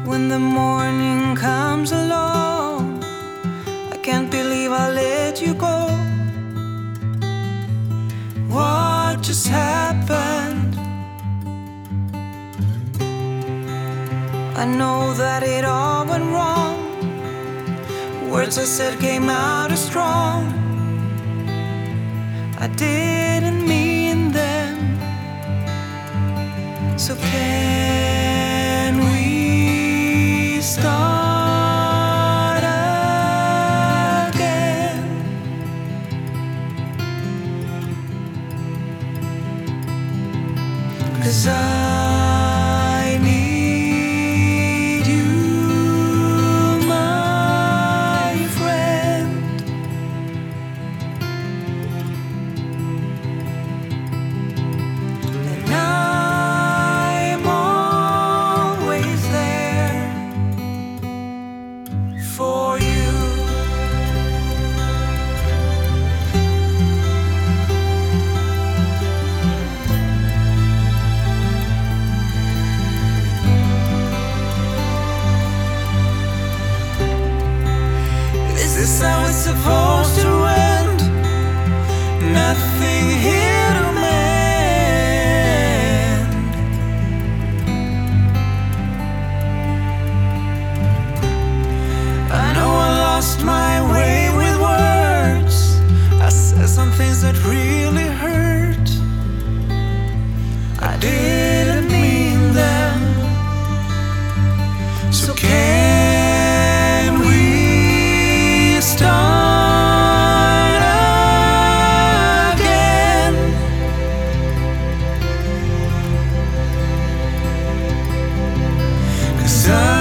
when the morning comes along. I can't believe I let you go. What just happened? I know that it all went wrong. Words I said came out as strong. I didn't mean them. So can we start again? 'Cause I need you, my friend. And I'm always there for you. This is how it's supposed to end. Nothing here to mend. I know I lost my way with words. I said some things that really hurt. I didn't mean them. So can we start again? 'Cause